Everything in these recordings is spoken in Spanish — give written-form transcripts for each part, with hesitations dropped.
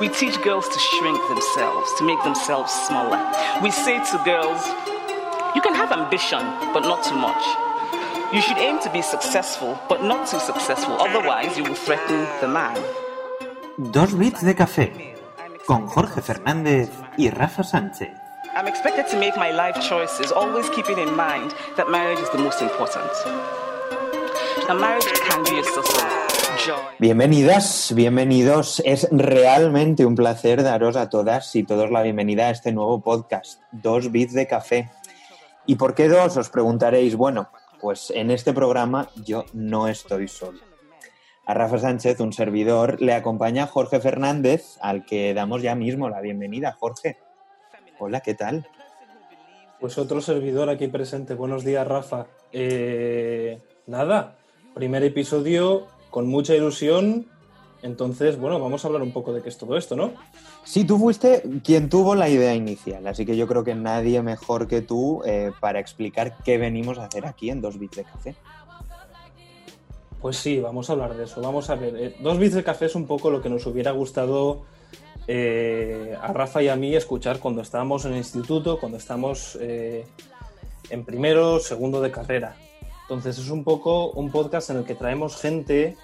We teach girls to shrink themselves, to make themselves smaller. We say to girls, you can have ambition, but not too much. You should aim to be successful, but not too successful. Otherwise, you will threaten the man. Dos bits de café, con Jorge Fernández y Rafa Sánchez. I'm expected to make my life choices, always keeping in mind that marriage is the most important. A marriage can be a source of joy. Bienvenidas, bienvenidos. Es realmente un placer daros a todas y todos la bienvenida a este nuevo podcast, Dos bits de café. ¿Y por qué dos? Os preguntaréis. Bueno, pues en este programa yo no estoy solo. A Rafa Sánchez, un servidor, le acompaña Jorge Fernández, al que damos ya mismo la bienvenida. Jorge, hola, ¿qué tal? Pues otro servidor aquí presente. Buenos días, Rafa. Nada, primer episodio con mucha ilusión. Entonces, bueno, vamos a hablar un poco de qué es todo esto, ¿no? Sí, tú fuiste quien tuvo la idea inicial, así que yo creo que nadie mejor que tú para explicar qué venimos a hacer aquí en Dos bits de café. Pues sí, vamos a hablar de eso. Vamos a ver, Dos bits de café es un poco lo que nos hubiera gustado a Rafa y a mí escuchar cuando estábamos en el instituto, cuando estamos en primero, segundo de carrera. Entonces es un poco un podcast en el que traemos gente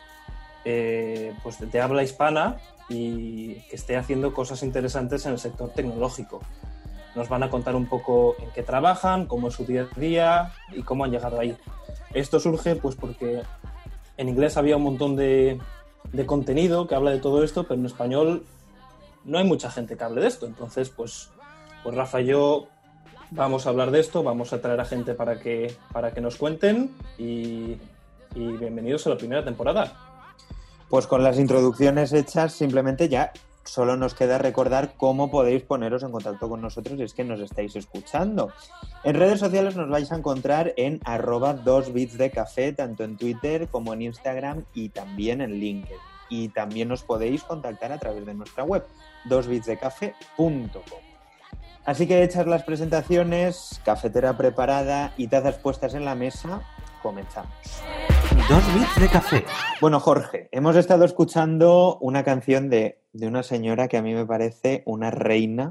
pues de habla hispana y que esté haciendo cosas interesantes en el sector tecnológico. Nos van a contar un poco en qué trabajan, cómo es su día a día y cómo han llegado ahí. Esto surge pues porque en inglés había un montón de contenido que habla de todo esto, pero en español no hay mucha gente que hable de esto. Entonces, pues Rafa y yo vamos a hablar de esto, vamos a traer a gente para que nos cuenten y bienvenidos a la primera temporada. Pues con las introducciones hechas, simplemente ya solo nos queda recordar cómo podéis poneros en contacto con nosotros si es que nos estáis escuchando. En redes sociales nos vais a encontrar en @2bitsdecafé, tanto en Twitter como en Instagram y también en LinkedIn. Y también nos podéis contactar a través de nuestra web, dosbitsdecafe.com. Así que hechas las presentaciones, cafetera preparada y tazas puestas en la mesa, comenzamos. Dos bits de café. Bueno, Jorge, hemos estado escuchando una canción de una señora que a mí me parece una reina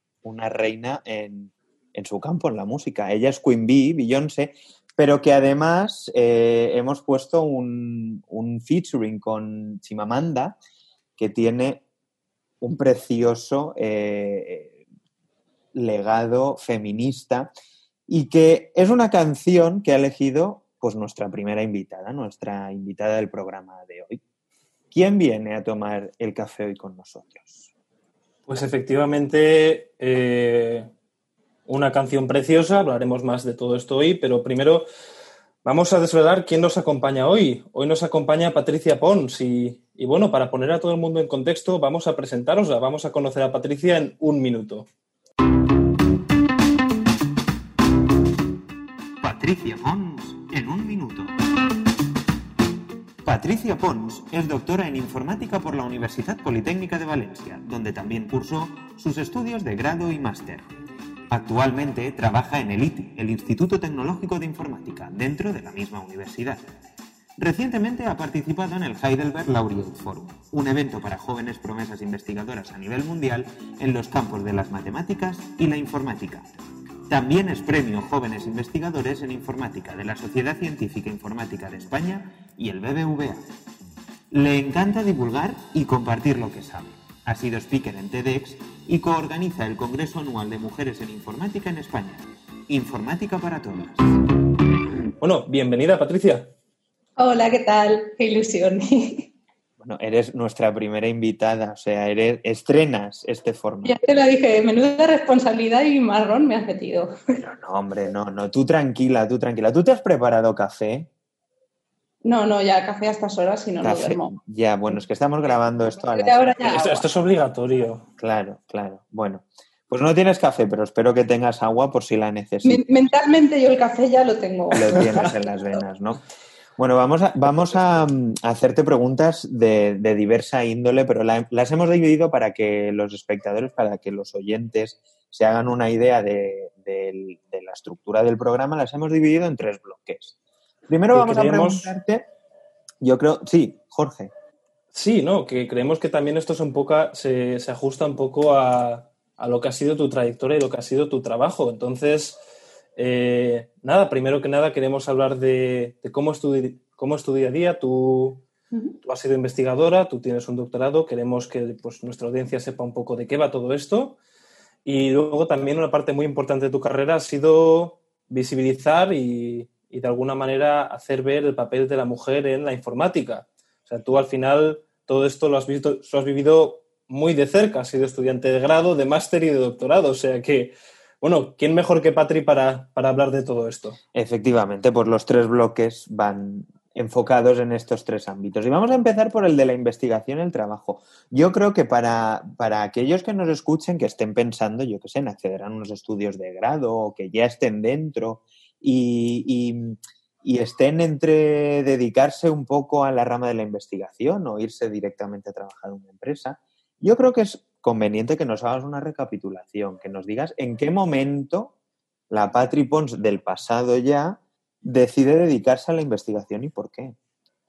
en su campo, en la música. Ella es Queen Bee, Beyoncé, pero que además hemos puesto un featuring con Chimamanda, que tiene un precioso legado feminista y que es una canción que ha elegido pues nuestra primera invitada, nuestra invitada del programa de hoy. ¿Quién viene a tomar el café hoy con nosotros? Pues efectivamente, una canción preciosa, hablaremos más de todo esto hoy, pero primero vamos a desvelar quién nos acompaña hoy. Hoy nos acompaña Patricia Pons y bueno, para poner a todo el mundo en contexto, vamos a presentarosla, vamos a conocer a Patricia en un minuto. Patricia Pons en un minuto. Patricia Pons es doctora en informática por la Universidad Politécnica de Valencia, donde también cursó sus estudios de grado y máster. Actualmente trabaja en el ITI, el Instituto Tecnológico de Informática, dentro de la misma universidad. Recientemente ha participado en el Heidelberg Laureate Forum, un evento para jóvenes promesas investigadoras a nivel mundial en los campos de las matemáticas y la informática. También es premio Jóvenes Investigadores en Informática de la Sociedad Científica Informática de España y el BBVA. Le encanta divulgar y compartir lo que sabe. Ha sido speaker en TEDx y coorganiza el Congreso Anual de Mujeres en Informática en España. Informática para todas. Bueno, bienvenida, Patricia. Hola, ¿qué tal? Qué ilusión. Bueno, eres nuestra primera invitada, o sea, estrenas este formato. Ya te lo dije, menuda responsabilidad y marrón me has metido. Pero no, hombre, no, tú tranquila. ¿Tú te has preparado café? No, ya café a estas horas y no duermo. Ya, bueno, es que estamos grabando esto a Esto es obligatorio. Claro. Bueno, pues no tienes café, pero espero que tengas agua por si la necesitas. Mentalmente yo el café ya lo tengo. Lo tienes en las venas, ¿no? Bueno, vamos a hacerte preguntas de diversa índole, pero las hemos dividido para que los espectadores, para que los oyentes se hagan una idea de la estructura del programa. Las hemos dividido en 3 bloques. Primero vamos a preguntarte, yo creo... Sí, Jorge. Sí, ¿no? Que creemos que también esto se ajusta un poco a lo que ha sido tu trayectoria y lo que ha sido tu trabajo. Entonces, nada, primero que nada queremos hablar de cómo es tu día a día. Tú has sido investigadora, tú tienes un doctorado, queremos que pues, nuestra audiencia sepa un poco de qué va todo esto. Y luego también una parte muy importante de tu carrera ha sido visibilizar y de alguna manera hacer ver el papel de la mujer en la informática. O sea, tú al final todo esto lo has vivido muy de cerca, has sido estudiante de grado, de máster y de doctorado. O sea que, bueno, ¿quién mejor que Patri para hablar de todo esto? Efectivamente, pues los 3 bloques van enfocados en estos 3 ámbitos. Y vamos a empezar por el de la investigación y el trabajo. Yo creo que para aquellos que nos escuchen, que estén pensando, yo qué sé, en acceder a unos estudios de grado o que ya estén dentro y estén entre dedicarse un poco a la rama de la investigación o irse directamente a trabajar en una empresa, yo creo que es conveniente que nos hagas una recapitulación, que nos digas en qué momento la Patri Pons del pasado ya decide dedicarse a la investigación y por qué.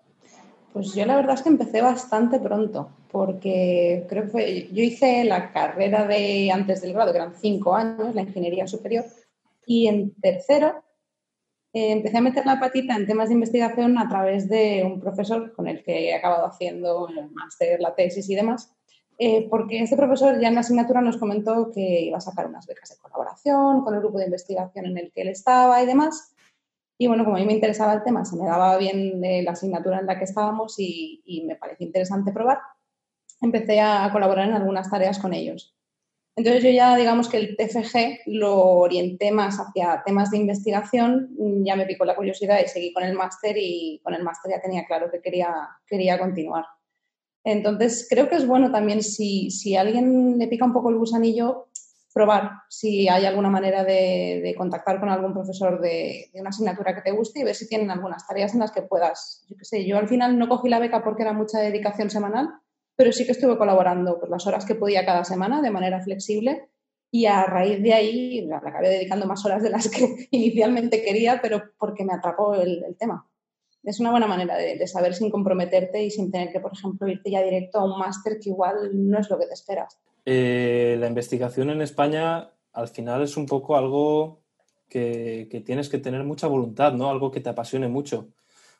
Pues yo la verdad es que empecé bastante pronto, porque creo que yo hice la carrera de antes del grado, que eran 5 años, la ingeniería superior, y en tercero empecé a meter la patita en temas de investigación a través de un profesor con el que he acabado haciendo el máster, la tesis y demás, porque este profesor ya en la asignatura nos comentó que iba a sacar unas becas de colaboración con el grupo de investigación en el que él estaba y demás. Y bueno, como a mí me interesaba el tema, se me daba bien la asignatura en la que estábamos y me pareció interesante probar, empecé a colaborar en algunas tareas con ellos. Entonces yo ya, digamos que el TFG lo orienté más hacia temas de investigación, ya me picó la curiosidad y seguí con el máster y con el máster ya tenía claro que quería continuar. Entonces creo que es bueno también si a alguien le pica un poco el gusanillo, probar si hay alguna manera de contactar con algún profesor de una asignatura que te guste y ver si tienen algunas tareas en las que puedas. Yo qué sé, yo al final no cogí la beca porque era mucha dedicación semanal, pero sí que estuve colaborando por las horas que podía cada semana de manera flexible y a raíz de ahí le acabé dedicando más horas de las que inicialmente quería, pero porque me atrapó el tema. Es una buena manera de saber sin comprometerte y sin tener que, por ejemplo, irte ya directo a un máster que igual no es lo que te esperas. La investigación en España al final es un poco algo que tienes que tener mucha voluntad, ¿no? Algo que te apasione mucho.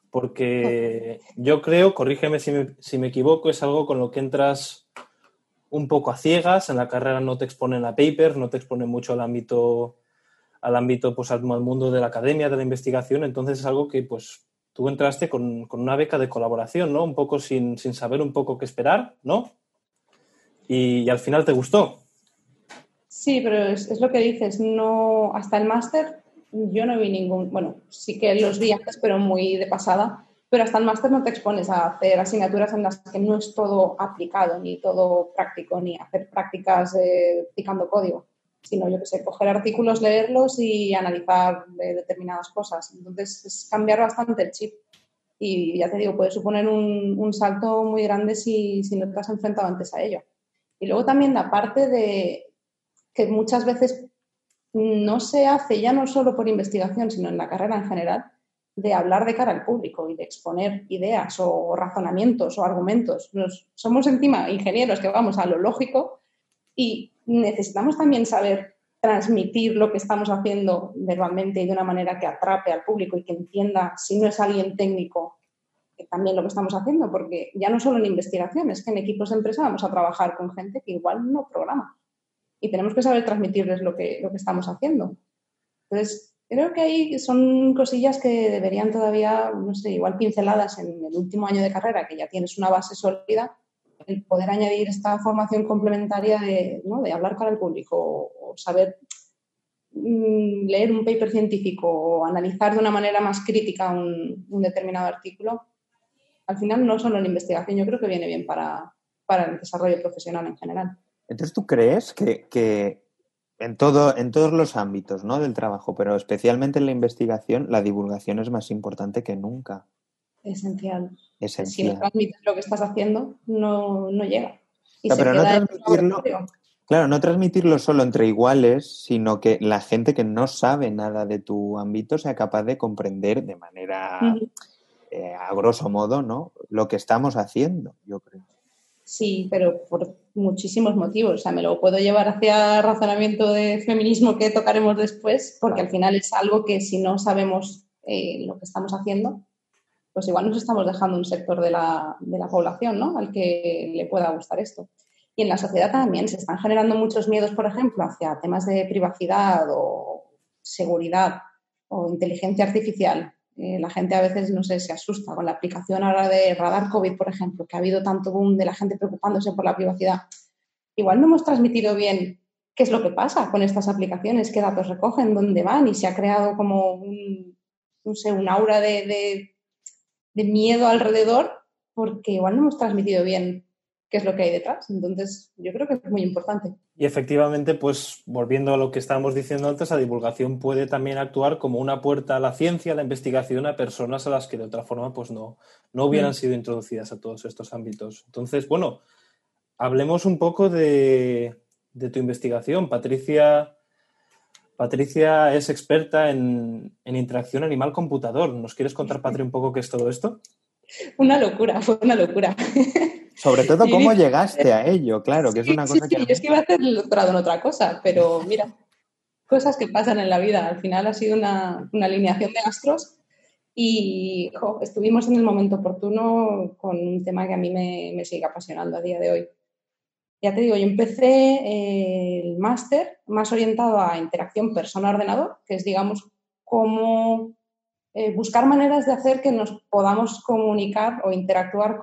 Porque yo creo, corrígeme si me equivoco, es algo con lo que entras un poco a ciegas. En la carrera no te exponen a papers, no te exponen mucho al ámbito pues, al mundo de la academia, de la investigación. Entonces es algo que pues tú entraste con una beca de colaboración, ¿no? Un poco sin saber un poco qué esperar, ¿no? Y al final te gustó. Sí, pero es lo que dices, no, hasta el máster yo no vi ningún, bueno, sí que los vi antes, pero muy de pasada, pero hasta el máster no te expones a hacer asignaturas en las que no es todo aplicado, ni todo práctico, ni hacer prácticas picando código, sino yo que sé, coger artículos, leerlos y analizar determinadas cosas. Entonces es cambiar bastante el chip. Y ya te digo, puede suponer un salto muy grande si no te has enfrentado antes a ello. Y luego también la parte de que muchas veces no se hace ya no solo por investigación, sino en la carrera en general, de hablar de cara al público y de exponer ideas o razonamientos o argumentos. Somos encima ingenieros que vamos a lo lógico y necesitamos también saber transmitir lo que estamos haciendo verbalmente y de una manera que atrape al público y que entienda, si no es alguien técnico, también lo que estamos haciendo, porque ya no solo en investigación, es que en equipos de empresa vamos a trabajar con gente que igual no programa y tenemos que saber transmitirles lo que estamos haciendo. Entonces, creo que ahí son cosillas que deberían todavía, no sé, igual pinceladas en el último año de carrera, que ya tienes una base sólida, el poder añadir esta formación complementaria ¿no? de hablar para el público o saber leer un paper científico o analizar de una manera más crítica un determinado artículo. Al final, no solo en investigación, yo creo que viene bien para el desarrollo profesional en general. Entonces, ¿tú crees que en todos los ámbitos, ¿no? del trabajo, pero especialmente en la investigación, la divulgación es más importante que nunca? Esencial. Esencial. Si no transmites lo que estás haciendo, no llega. Y pero no transmitirlo, claro, no transmitirlo solo entre iguales, sino que la gente que no sabe nada de tu ámbito sea capaz de comprender de manera a grosso modo, ¿no? Lo que estamos haciendo, yo creo. Sí, pero por muchísimos motivos. O sea, me lo puedo llevar hacia razonamiento de feminismo que tocaremos después, porque al final es algo que si no sabemos lo que estamos haciendo, pues igual nos estamos dejando un sector de la población, ¿no? Al que le pueda gustar esto. Y en la sociedad también se están generando muchos miedos, por ejemplo, hacia temas de privacidad o seguridad o inteligencia artificial. La gente a veces, no sé, se asusta con la aplicación ahora de Radar COVID, por ejemplo, que ha habido tanto boom de la gente preocupándose por la privacidad. Igual no hemos transmitido bien qué es lo que pasa con estas aplicaciones, qué datos recogen, dónde van, y se ha creado como un aura de miedo alrededor, porque igual no hemos transmitido bien qué es lo que hay detrás. Entonces, yo creo que es muy importante. Y efectivamente, pues volviendo a lo que estábamos diciendo antes, la divulgación puede también actuar como una puerta a la ciencia, a la investigación, a personas a las que de otra forma pues no hubieran sido introducidas a todos estos ámbitos. Entonces, bueno, hablemos un poco de tu investigación. Patricia es experta en interacción animal-computador. ¿Nos quieres contar, Patri, un poco qué es todo esto? Una locura, fue una locura. Sobre todo, ¿cómo llegaste a ello? Claro, que es una cosa que... Yo es que iba a hacer el doctorado en otra cosa, pero mira, cosas que pasan en la vida. Al final ha sido una alineación de astros y estuvimos en el momento oportuno con un tema que a mí me sigue apasionando a día de hoy. Ya te digo, yo empecé el máster más orientado a interacción persona-ordenador, que es, digamos, cómo buscar maneras de hacer que nos podamos comunicar o interactuar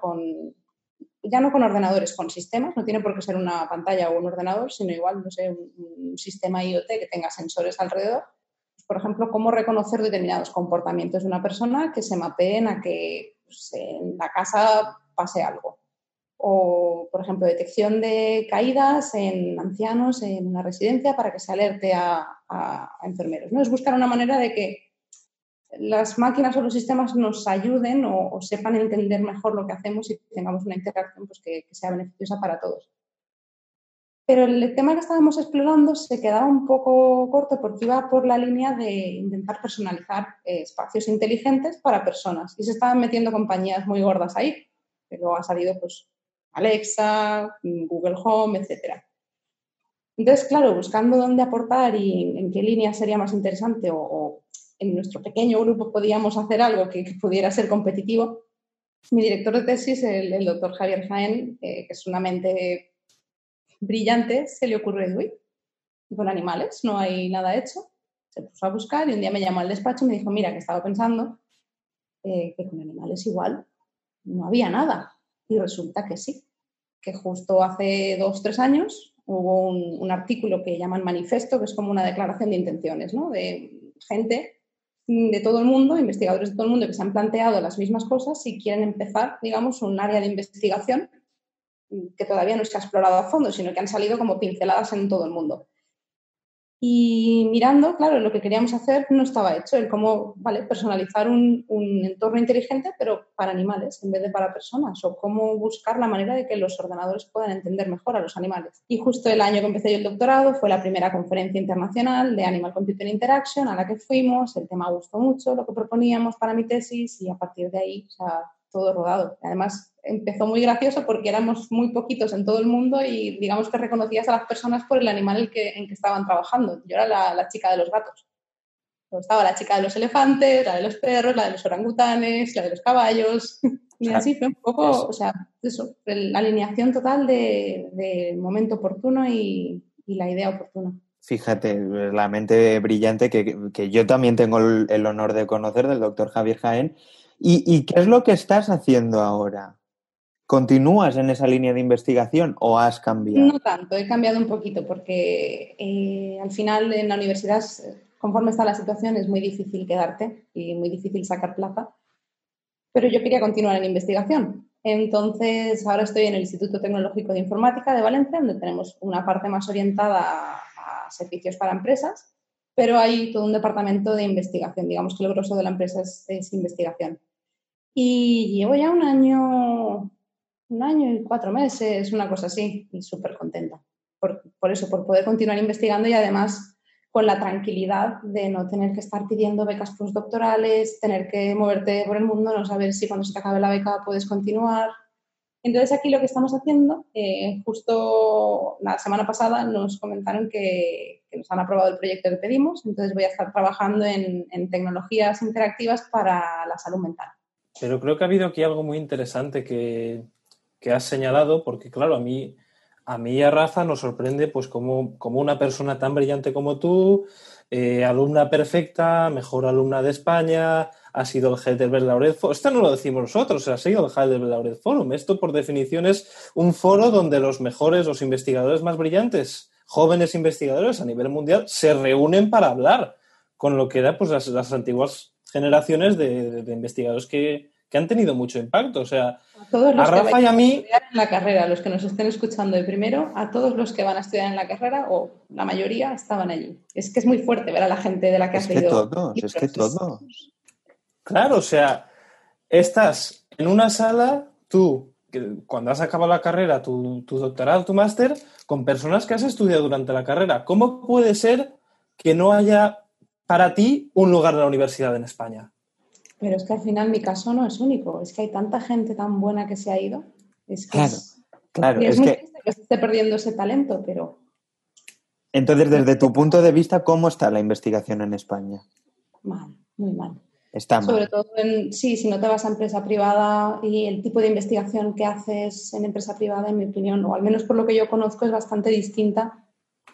ya no con ordenadores, con sistemas. No tiene por qué ser una pantalla o un ordenador, sino igual, no sé, un sistema IoT que tenga sensores alrededor. Por ejemplo, cómo reconocer determinados comportamientos de una persona que se mapeen a que pues, en la casa pase algo. O, por ejemplo, detección de caídas en ancianos en una residencia para que se alerte a enfermeros, ¿no? Es buscar una manera de que las máquinas o los sistemas nos ayuden o sepan entender mejor lo que hacemos y tengamos una interacción pues, que sea beneficiosa para todos. Pero el tema que estábamos explorando se quedaba un poco corto porque iba por la línea de intentar personalizar espacios inteligentes para personas. Y se estaban metiendo compañías muy gordas ahí. Pero ha salido pues Alexa, Google Home, etc. Entonces, claro, buscando dónde aportar y en qué línea sería más interesante o en nuestro pequeño grupo podíamos hacer algo que pudiera ser competitivo, mi director de tesis, el doctor Javier Jaén, que es una mente brillante, se le ocurrió, con animales no hay nada hecho. Se puso a buscar y un día me llamó al despacho y me dijo, mira, que estaba pensando que con animales igual no había nada. Y resulta que sí, que justo hace 2 o 3 años hubo un artículo que llaman manifiesto, que es como una declaración de intenciones, ¿no? De gente de todo el mundo, investigadores de todo el mundo que se han planteado las mismas cosas y quieren empezar, digamos, un área de investigación que todavía no se ha explorado a fondo, sino que han salido como pinceladas en todo el mundo. Y mirando, claro, lo que queríamos hacer no estaba hecho, el cómo personalizar un entorno inteligente, pero para animales en vez de para personas, o cómo buscar la manera de que los ordenadores puedan entender mejor a los animales. Y justo el año que empecé yo el doctorado fue la primera conferencia internacional de Animal Computer Interaction a la que fuimos, el tema gustó mucho, lo que proponíamos para mi tesis, y a partir de ahí, o sea, todo rodado. Además, empezó muy gracioso porque éramos muy poquitos en todo el mundo y digamos que reconocías a las personas por el animal en que estaban trabajando. Yo era la chica de los gatos. Estaba la chica de los elefantes, la de los perros, la de los orangutanes, la de los caballos. Y así fue un poco, o sea, eso, la alineación total del momento oportuno y la idea oportuna. Fíjate, la mente brillante que yo también tengo el honor de conocer, del doctor Javier Jaén. ¿Y qué es lo que estás haciendo ahora? ¿Continúas en esa línea de investigación o has cambiado? No tanto, he cambiado un poquito porque al final en la universidad, conforme está la situación, es muy difícil quedarte y muy difícil sacar plaza. Pero yo quería continuar en investigación. Entonces, ahora estoy en el Instituto Tecnológico de Informática de Valencia, donde tenemos una parte más orientada a servicios para empresas, pero hay todo un departamento de investigación. Digamos que el grosso de la empresa es investigación. Y llevo ya un año y 4 meses, una cosa así, y súper contenta. Por eso, por poder continuar investigando y además con la tranquilidad de no tener que estar pidiendo becas postdoctorales, tener que moverte por el mundo, no saber si cuando se te acabe la beca puedes continuar. Entonces aquí lo que estamos haciendo, justo la semana pasada nos comentaron que nos han aprobado el proyecto que pedimos, entonces voy a estar trabajando en tecnologías interactivas para la salud mental. Pero creo que ha habido aquí algo muy interesante que has señalado, porque claro, a mí y a Rafa nos sorprende pues como una persona tan brillante como tú, alumna perfecta, mejor alumna de España, ha sido el Heidelberg Laureate Forum. Esto no lo decimos nosotros, ha sido el Heidelberg Laureate Forum. Esto, por definición, es un foro donde los mejores, los investigadores más brillantes, jóvenes investigadores a nivel mundial, se reúnen para hablar, con lo que era pues las antiguas generaciones de investigadores que han tenido mucho impacto. O sea, a Rafa y a mí... estudiar en la carrera, los que nos estén escuchando de primero, a todos los que van a estudiar en la carrera, o la mayoría, estaban allí. Es que es muy fuerte ver a la gente de la que has leído. Es que todos. Claro, o sea, estás en una sala, tú, cuando has acabado la carrera, tu doctorado, tu máster, con personas que has estudiado durante la carrera. ¿Cómo puede ser que no haya para ti un lugar en la universidad en España? Pero es que al final mi caso no es único, es que hay tanta gente tan buena que se ha ido. Es que claro. Y es muy triste que se esté perdiendo ese talento, pero... Entonces, desde tu punto de vista, ¿cómo está la investigación en España? Mal, muy mal. Está mal. Sobre todo, si no te vas a empresa privada y el tipo de investigación que haces en empresa privada, en mi opinión, o al menos por lo que yo conozco, es bastante distinta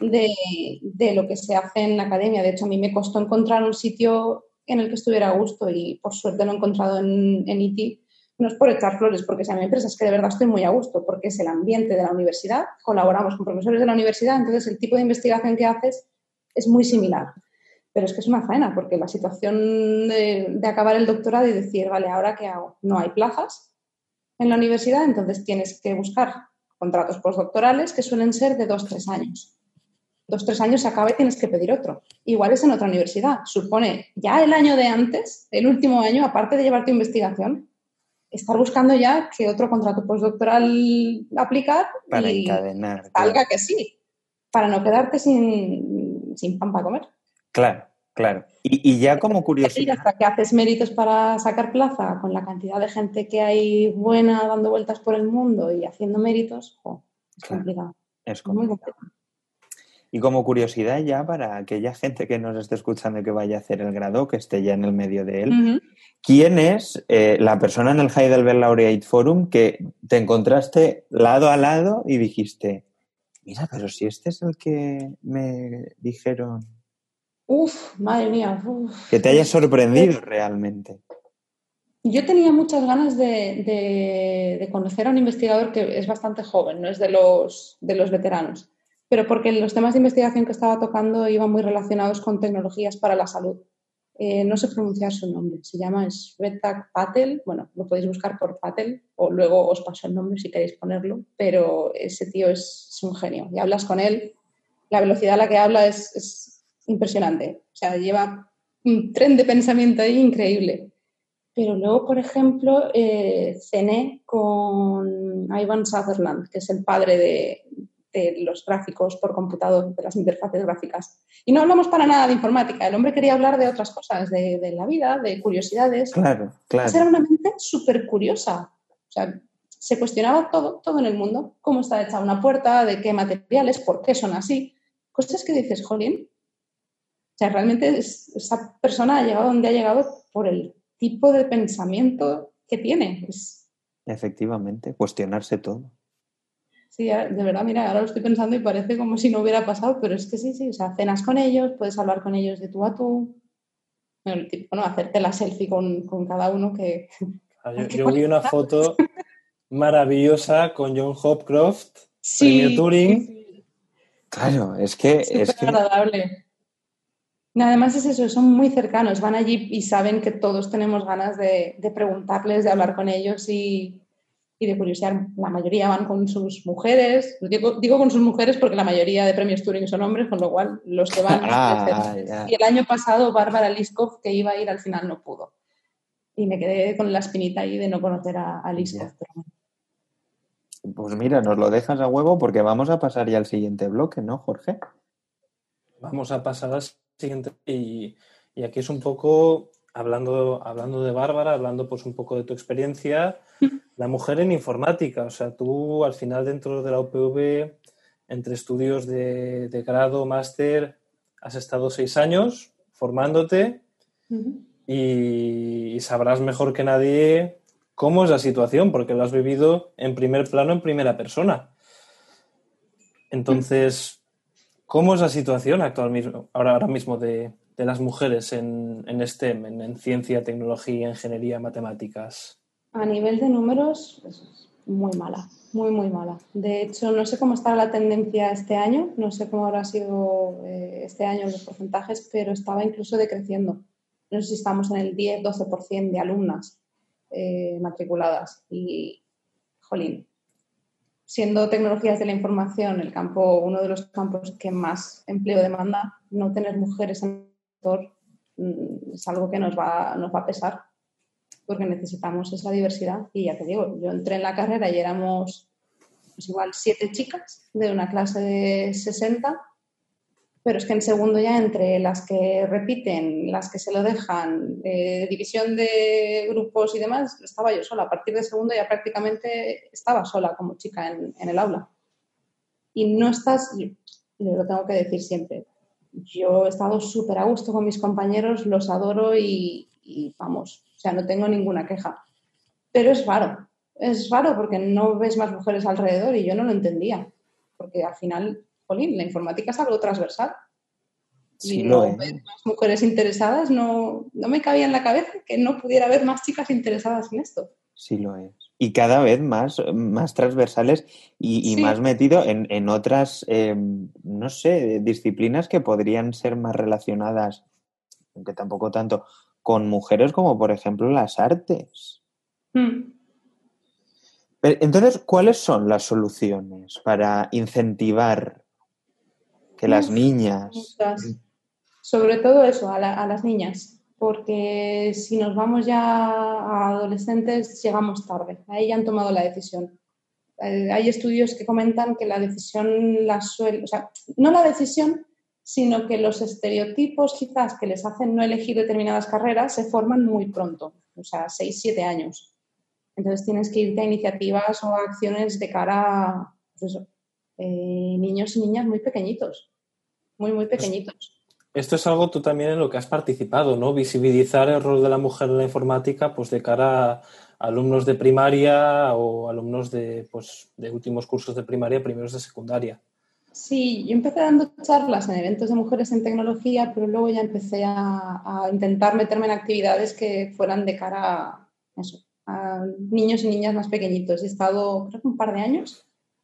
de lo que se hace en la academia. De hecho, a mí me costó encontrar un sitio en el que estuviera a gusto y por suerte lo he encontrado en IT. No es por echar flores, porque sean empresas que de verdad estoy muy a gusto, porque es el ambiente de la universidad, colaboramos con profesores de la universidad, entonces el tipo de investigación que haces es muy similar. Pero es que es una faena, porque la situación de acabar el doctorado y decir, vale, ¿ahora qué hago? No hay plazas en la universidad, entonces tienes que buscar contratos postdoctorales que suelen ser de 2-3 años. 2-3 años se acaba y tienes que pedir otro. Igual es en otra universidad. Supone ya el año de antes, el último año, aparte de llevar tu investigación, estar buscando ya qué otro contrato postdoctoral aplicar para y encadenar. salga que sí, para no quedarte sin pan para comer. Claro. Y ya como curiosidad... Y hasta que haces méritos para sacar plaza, con la cantidad de gente que hay buena dando vueltas por el mundo y haciendo méritos, es complicado. Es muy complicado. Y como curiosidad ya para aquella gente que nos esté escuchando y que vaya a hacer el grado, que esté ya en el medio de él, ¿quién es la persona en el Heidelberg Laureate Forum que te encontraste lado a lado y dijiste, mira, pero si este es el que me dijeron... Madre mía. Que te haya sorprendido realmente. Yo tenía muchas ganas de conocer a un investigador que es bastante joven, no es de los veteranos, pero porque los temas de investigación que estaba tocando iban muy relacionados con tecnologías para la salud. No sé pronunciar su nombre, se llama Shweta Patel, bueno, lo podéis buscar por Patel o luego os paso el nombre si queréis ponerlo, pero ese tío es un genio y hablas con él, la velocidad a la que habla es impresionante, o sea, lleva un tren de pensamiento ahí increíble. Pero luego, por ejemplo, cené con Ivan Sutherland, que es el padre de los gráficos por computador, de las interfaces gráficas. Y no hablamos para nada de informática. El hombre quería hablar de otras cosas, de la vida, de curiosidades. Claro. Era una mente súper curiosa. O sea, se cuestionaba todo en el mundo. Cómo está hecha una puerta, de qué materiales, por qué son así. Cosas que dices, jolín. O sea, realmente esa persona ha llegado donde ha llegado por el tipo de pensamiento que tiene. Efectivamente, cuestionarse todo. Sí, de verdad, mira, ahora lo estoy pensando y parece como si no hubiera pasado, pero es que sí, o sea, cenas con ellos, puedes hablar con ellos de tú a tú, hacerte la selfie con cada uno que... Yo vi una foto maravillosa con John Hopcroft, premio Turing. Sí. Claro, es que... Súper agradable. Además es eso, son muy cercanos, van allí y saben que todos tenemos ganas de preguntarles, de hablar con ellos y de curiosear. La mayoría van con sus mujeres, digo con sus mujeres porque la mayoría de premios Turing son hombres, con lo cual los que van... Y el año pasado Bárbara Liskov, que iba a ir, al final no pudo. Y me quedé con la espinita ahí de no conocer a Liskov. Pues mira, nos lo dejas a huevo porque vamos a pasar ya al siguiente bloque, ¿no, Jorge? Vamos a pasar al siguiente. Y aquí es un poco, hablando de Bárbara, hablando pues un poco de tu experiencia, la mujer en informática. O sea, tú al final dentro de la UPV, entre estudios de grado, máster, has estado 6 años formándote y sabrás mejor que nadie cómo es la situación, porque lo has vivido en primer plano, en primera persona. Entonces, ¿cómo es la situación ahora mismo de las mujeres en STEM, en ciencia, tecnología, ingeniería, matemáticas? A nivel de números, es muy mala, muy, muy mala. De hecho, no sé cómo estará la tendencia este año, no sé cómo habrá sido este año los porcentajes, pero estaba incluso decreciendo. No sé si estamos en el 10-12% de alumnas matriculadas. Y, jolín, siendo tecnologías de la información uno de los campos que más empleo demanda, no tener mujeres en el sector es algo que nos va a pesar, porque necesitamos esa diversidad. Y ya te digo, yo entré en la carrera y éramos pues igual 7 chicas de una clase de 60, pero es que en segundo ya entre las que repiten, las que se lo dejan, división de grupos y demás, estaba yo sola. A partir de segundo ya prácticamente estaba sola como chica en el aula. Y no estás, yo lo tengo que decir siempre, yo he estado súper a gusto con mis compañeros, los adoro y vamos, o sea, no tengo ninguna queja. Pero es raro porque no ves más mujeres alrededor y yo no lo entendía, porque al final, jolín, la informática es algo transversal Sí y lo no es. ves más mujeres interesadas, no me cabía en la cabeza que no pudiera haber más chicas interesadas en esto. Sí lo es. Y cada vez más transversales y Sí, más metido en otras, no sé, disciplinas que podrían ser más relacionadas, aunque tampoco tanto, con mujeres como por ejemplo las artes. mm. Pero, entonces, ¿cuáles son las soluciones para incentivar que las niñas... Muchas. Sobre todo eso, a las niñas, porque si nos vamos ya a adolescentes, llegamos tarde. Ahí ya han tomado la decisión. Hay estudios que comentan que la decisión o sea, no la decisión, sino que los estereotipos quizás que les hacen no elegir determinadas carreras se forman muy pronto, o sea, 6-7 años. Entonces tienes que irte a iniciativas o a acciones de cara a pues eso, niños y niñas muy pequeñitos, muy, muy pequeñitos. Esto es algo tú también en lo que has participado, ¿no? Visibilizar el rol de la mujer en la informática, pues de cara a alumnos de primaria o alumnos de últimos cursos de primaria, primeros de secundaria. Sí, yo empecé dando charlas en eventos de mujeres en tecnología, pero luego ya empecé a intentar meterme en actividades que fueran de cara a niños y niñas más pequeñitos. He estado, creo que un par de años,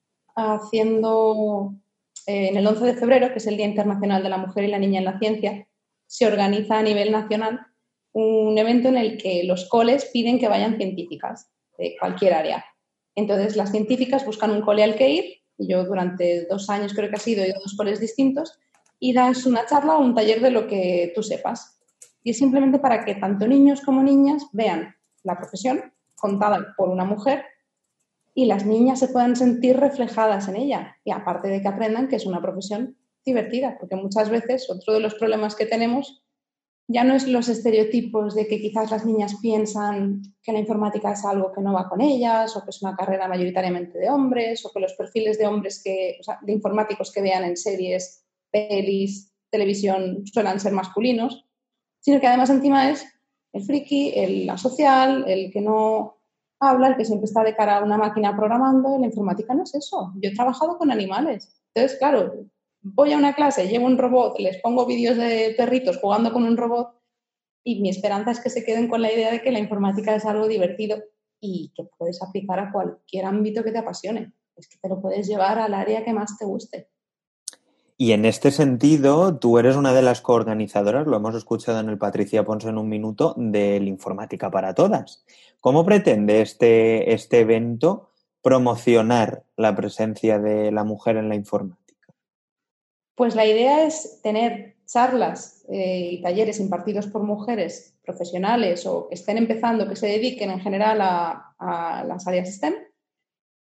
haciendo en el 11 de febrero, que es el Día Internacional de la Mujer y la Niña en la Ciencia, se organiza a nivel nacional un evento en el que los coles piden que vayan científicas de cualquier área. Entonces, las científicas buscan un cole al que ir. Yo durante 2 años creo que ha sido, he ido a 2 coles distintos y das una charla o un taller de lo que tú sepas. Y es simplemente para que tanto niños como niñas vean la profesión contada por una mujer y las niñas se puedan sentir reflejadas en ella. Y aparte de que aprendan que es una profesión divertida, porque muchas veces otro de los problemas que tenemos ya no es los estereotipos de que quizás las niñas piensan que la informática es algo que no va con ellas o que es una carrera mayoritariamente de hombres o que los perfiles de hombres de informáticos que vean en series, pelis, televisión suelen ser masculinos, sino que además encima es el friki, el asocial, el que no habla, el que siempre está de cara a una máquina programando. La informática no es eso. Yo he trabajado con animales. Entonces, claro, voy a una clase, llevo un robot, les pongo vídeos de perritos jugando con un robot y mi esperanza es que se queden con la idea de que la informática es algo divertido y que puedes aplicar a cualquier ámbito que te apasione. Es que te lo puedes llevar al área que más te guste. Y en este sentido, tú eres una de las coorganizadoras, lo hemos escuchado en el Patricia Ponce en un minuto, del Informática para Todas. ¿Cómo pretende este evento promocionar la presencia de la mujer en la informática? Pues la idea es tener charlas y talleres impartidos por mujeres profesionales o que estén empezando, que se dediquen en general a las áreas STEM,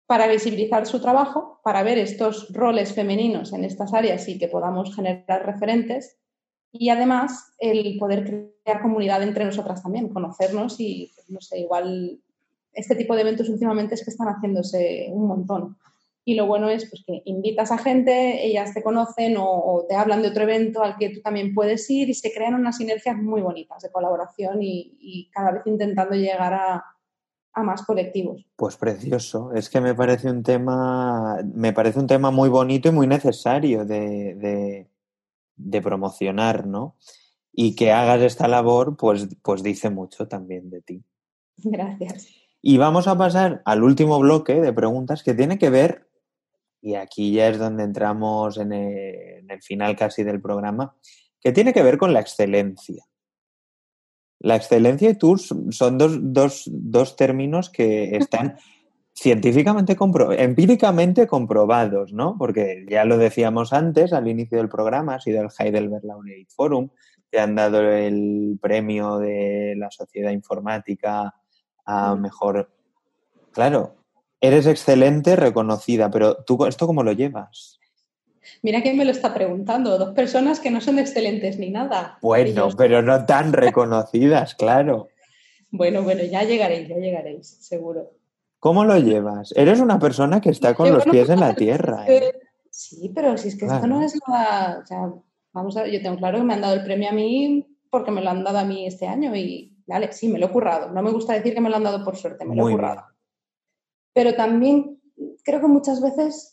para visibilizar su trabajo, para ver estos roles femeninos en estas áreas y que podamos generar referentes. Y además el poder crear comunidad entre nosotras también, conocernos y, no sé, igual este tipo de eventos últimamente es que están haciéndose un montón. Y lo bueno es pues, que invitas a gente, ellas te conocen o te hablan de otro evento al que tú también puedes ir y se crean unas sinergias muy bonitas de colaboración y cada vez intentando llegar a más colectivos. Pues precioso. Es que me parece un tema muy bonito y muy necesario de promocionar, ¿no? Y que hagas esta labor, pues dice mucho también de ti. Gracias. Y vamos a pasar al último bloque de preguntas que tiene que ver, y aquí ya es donde entramos en el final casi del programa, que tiene que ver con la excelencia. La excelencia y tú son dos términos que están científicamente empíricamente comprobados, ¿no? Porque ya lo decíamos antes, al inicio del programa, ha sido el Heidelberg Laureate Forum, te han dado el premio de la Sociedad Informática a mejor... Claro, eres excelente, reconocida, pero ¿tú esto cómo lo llevas? Mira quién me lo está preguntando. 2 personas que no son excelentes ni nada. Bueno, pero no tan reconocidas, claro. Bueno, ya llegaréis, seguro. ¿Cómo lo llevas? Eres una persona que está con los pies en la tierra, ¿eh? Sí, pero si es que claro. Esto no es nada... O sea, vamos a ver, yo tengo claro que me han dado el premio a mí porque me lo han dado a mí este año y, vale, sí, me lo he currado. No me gusta decir que me lo han dado por suerte, me lo he currado. Bien. Pero también creo que muchas veces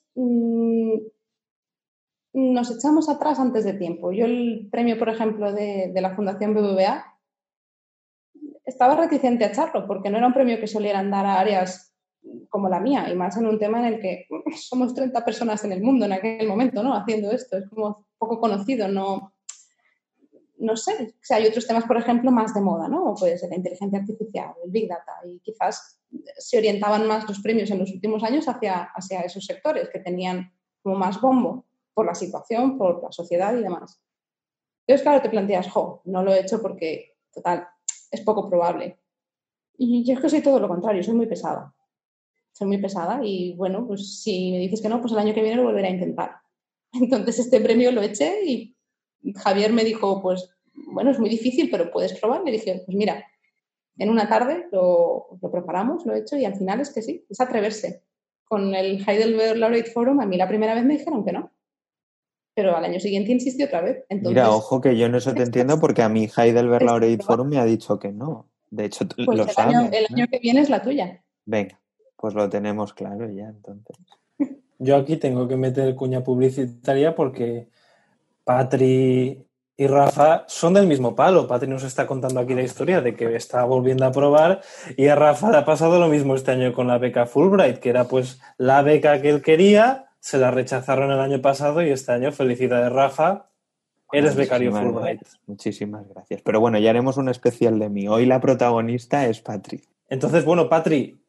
nos echamos atrás antes de tiempo. Yo el premio, por ejemplo, de la Fundación BBVA estaba reticente a echarlo porque no era un premio que solieran dar a áreas como la mía y más en un tema en el que somos 30 personas en el mundo en aquel momento, ¿no? Haciendo esto. Es como poco conocido, no sé. O sea, hay otros temas, por ejemplo, más de moda, ¿no? O puede ser la inteligencia artificial, el Big Data y quizás se orientaban más los premios en los últimos años hacia esos sectores que tenían como más bombo por la situación, por la sociedad y demás. Entonces, claro, te planteas, no lo he hecho porque, total, es poco probable. Y yo es que soy todo lo contrario, soy muy pesada. Soy muy pesada y, bueno, pues si me dices que no, pues el año que viene lo volveré a intentar. Entonces, este premio lo eché y Javier me dijo, pues, bueno, es muy difícil, pero puedes probar. Le dije, pues mira, en una tarde lo preparamos, lo he hecho y al final es que sí, es atreverse. Con el Heidelberg Laureate Forum, a mí la primera vez me dijeron que no. Pero al año siguiente insistí otra vez. Entonces, mira, ojo que yo en eso te entiendo porque a mí Heidelberg Laureate Forum me ha dicho que no. De hecho, pues lo sabes. El año que viene es la tuya. Venga, pues lo tenemos claro ya, entonces. Yo aquí tengo que meter cuña publicitaria porque Patri y Rafa son del mismo palo. Patri nos está contando aquí la historia de que está volviendo a probar y a Rafa le ha pasado lo mismo este año con la beca Fulbright, que era pues la beca que él quería, se la rechazaron el año pasado y este año, felicidades Rafa, eres becario Fulbright. Muchísimas gracias. Pero bueno, ya haremos un especial de mí. Hoy la protagonista es Patri. Entonces, bueno, Patri,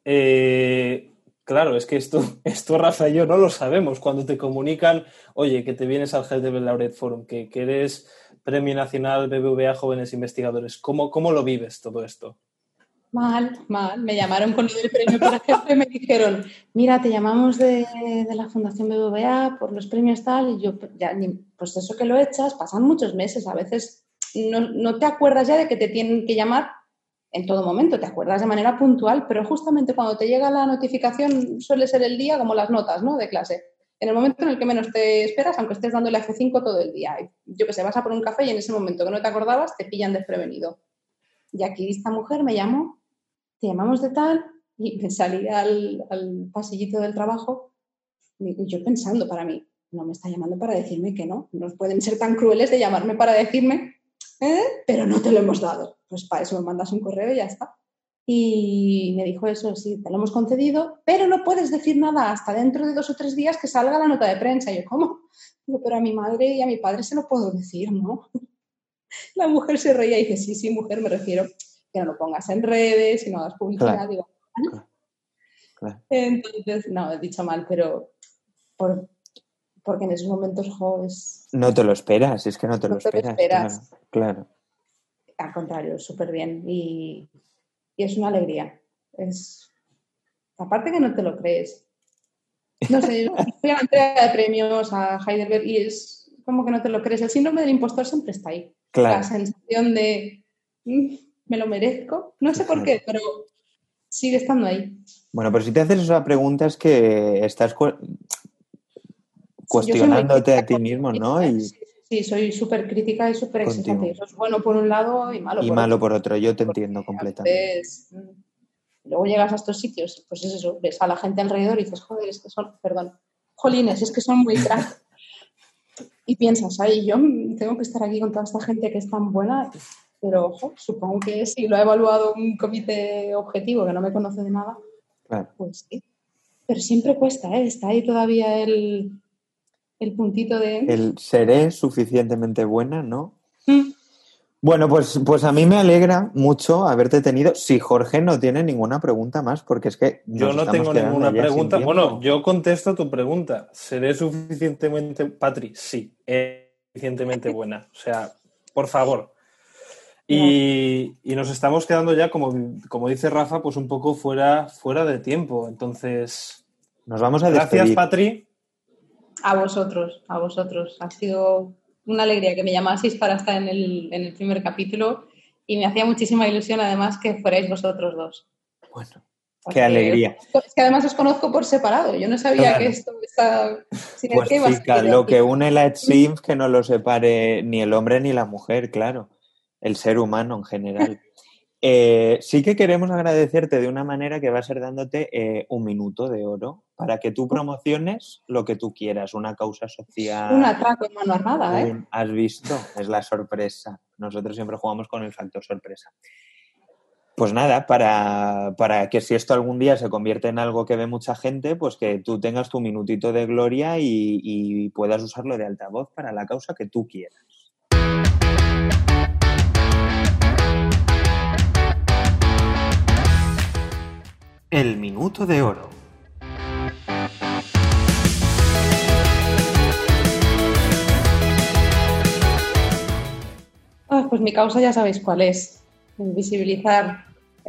claro, es que esto Rafa y yo no lo sabemos. Cuando te comunican, oye, que te vienes al Heidelberg Laureate Forum, que eres Premio Nacional BBVA Jóvenes Investigadores, ¿cómo lo vives todo esto? Mal. Me llamaron con el premio, por ejemplo, y me dijeron, mira, te llamamos de la Fundación BBVA por los premios tal, y yo, ya, pues eso que lo echas, pasan muchos meses, a veces no te acuerdas ya de que te tienen que llamar en todo momento, te acuerdas de manera puntual, pero justamente cuando te llega la notificación suele ser el día como las notas, ¿no?, de clase. En el momento en el que menos te esperas, aunque estés dándole F5 todo el día. Yo que sé, vas a por un café y en ese momento que no te acordabas te pillan desprevenido. Y aquí esta mujer me llamó, te llamamos de tal, y me salí al pasillito del trabajo y yo pensando para mí, no me está llamando para decirme que no pueden ser tan crueles de llamarme para decirme, pero no te lo hemos dado. Pues para eso me mandas un correo y ya está. Y me dijo eso, sí, te lo hemos concedido, pero no puedes decir nada hasta dentro de 2 o 3 días que salga la nota de prensa. Y yo, ¿cómo? Digo, pero a mi madre y a mi padre se lo puedo decir, ¿no? La mujer se reía y dice, sí, mujer, me refiero que no lo pongas en redes y no hagas publicidad. Claro. Digo, Claro. Entonces, no, he dicho mal, pero porque en esos momentos, no te lo esperas, es que no te lo esperas. Claro. Al contrario, súper bien y es una alegría. Aparte que no te lo crees. No sé, yo fui a la entrega de premios a Heidelberg y es como que no te lo crees. El síndrome del impostor siempre está ahí. Claro. La sensación de me lo merezco. No sé por qué, pero sigue estando ahí. Bueno, pero si te haces esa pregunta es que estás cuestionándote a ti mismo, ¿no? Sí, soy súper crítica y súper exigente. Eso es bueno por un lado y malo por otro. Yo te entiendo completamente. Veces, luego llegas a estos sitios, pues es eso, ves a la gente alrededor y dices, joder, es que son, jolines, es que son muy crack. Y piensas, ay, yo tengo que estar aquí con toda esta gente que es tan buena, pero ojo, supongo que si lo ha evaluado un comité objetivo que no me conoce de nada, claro. Pues sí. Pero siempre cuesta, está ahí todavía el puntito de... El seré suficientemente buena, ¿no? Bueno, pues a mí me alegra mucho haberte tenido. Si Jorge no tiene ninguna pregunta más, porque es que yo no tengo ninguna pregunta. Bueno, yo contesto tu pregunta. ¿Seré suficientemente, Patri? Sí, suficientemente buena. O sea, por favor. Y nos estamos quedando ya, como dice Rafa, pues un poco fuera de tiempo. Entonces, nos vamos a despedir. Gracias, Patri. A vosotros. Ha sido una alegría que me llamaseis para estar en el primer capítulo y me hacía muchísima ilusión además que fuerais vosotros dos. Bueno, qué alegría. Es que además os conozco por separado. Yo no sabía que esto está... Pues chica, lo que une la EdSIMF que no lo separe ni el hombre ni la mujer, claro. El ser humano en general. Sí que queremos agradecerte de una manera que va a ser dándote un minuto de oro para que tú promociones lo que tú quieras, una causa social. Un atraco en mano armada, ¿eh? ¿Has visto? Es la sorpresa. Nosotros siempre jugamos con el factor sorpresa. Pues nada, para que si esto algún día se convierte en algo que ve mucha gente, pues que tú tengas tu minutito de gloria y puedas usarlo de altavoz para la causa que tú quieras. El minuto de oro. Pues mi causa ya sabéis cuál es. Visibilizar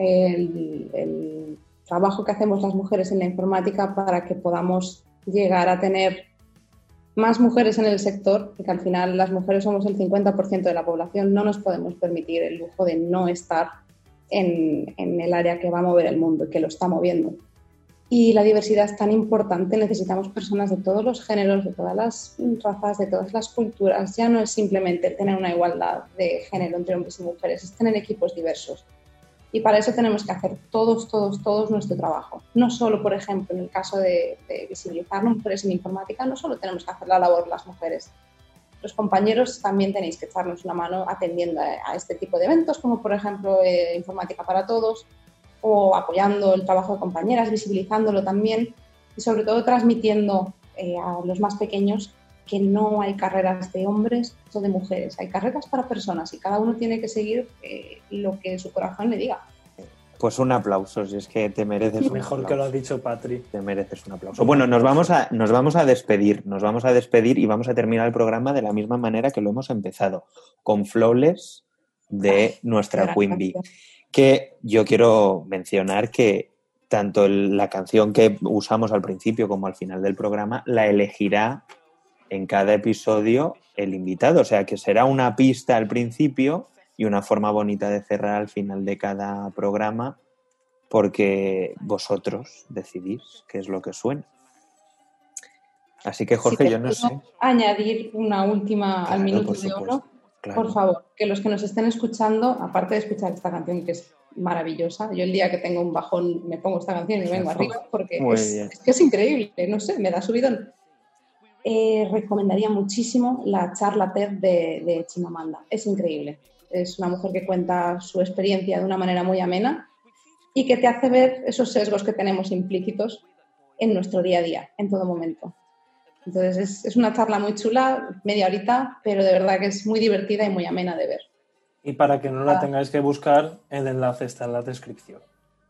el trabajo que hacemos las mujeres en la informática para que podamos llegar a tener más mujeres en el sector, porque al final las mujeres somos el 50% de la población, no nos podemos permitir el lujo de no estar en el área que va a mover el mundo y que lo está moviendo. Y la diversidad es tan importante, necesitamos personas de todos los géneros, de todas las razas, de todas las culturas. Ya no es simplemente tener una igualdad de género entre hombres y mujeres, es tener equipos diversos. Y para eso tenemos que hacer todos nuestro trabajo. No solo, por ejemplo, en el caso de visibilizar las mujeres en informática, no solo tenemos que hacer la labor las mujeres. Los compañeros también tenéis que echarnos una mano atendiendo a este tipo de eventos, como por ejemplo Informática para Todos, o apoyando el trabajo de compañeras, visibilizándolo también y sobre todo transmitiendo a los más pequeños que no hay carreras de hombres o de mujeres, hay carreras para personas y cada uno tiene que seguir lo que su corazón le diga. Pues un aplauso, si es que te mereces un Mejor aplauso. Que lo ha dicho Patri. Te mereces un aplauso. Bueno, nos vamos a despedir y vamos a terminar el programa de la misma manera que lo hemos empezado, con Flawless de nuestra Queen Bee. Que yo quiero mencionar que tanto la canción que usamos al principio como al final del programa la elegirá en cada episodio el invitado, o sea que será una pista al principio y una forma bonita de cerrar al final de cada programa porque vosotros decidís qué es lo que suena. Así que Jorge, si yo no sé. Añadir una última al minuto de oro. Claro. Por favor, que los que nos estén escuchando, aparte de escuchar esta canción que es maravillosa, yo el día que tengo un bajón me pongo esta canción y vengo arriba porque es que es increíble, no sé, me da subidón. Recomendaría muchísimo la charla TED de Chimamanda, es increíble. Es una mujer que cuenta su experiencia de una manera muy amena y que te hace ver esos sesgos que tenemos implícitos en nuestro día a día, en todo momento. Entonces es una charla muy chula, media horita, pero de verdad que es muy divertida y muy amena de ver. Y para que no la tengáis que buscar, el enlace está en la descripción.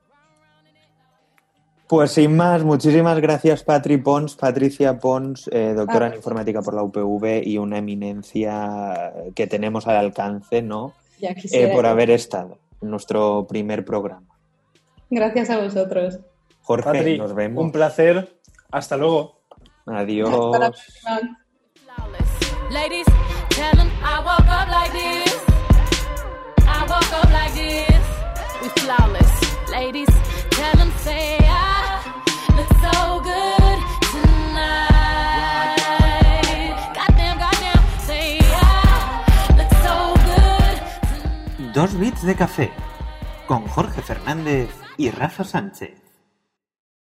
Pues sin más, muchísimas gracias Patricia Pons, doctora en informática por la UPV y una eminencia que tenemos al alcance, ¿no? Por haber estado en nuestro primer programa. Gracias a vosotros. Jorge, Patri, nos vemos. Un placer. Hasta luego. Adiós. Hasta la próxima. Ladies, tell them I woke up like this. I woke up like this. We flawless. Ladies, tell them say I look so good tonight. Goddamn, say I look so good tonight. 2 bits de café con Jorge Fernández y Rafa Sánchez.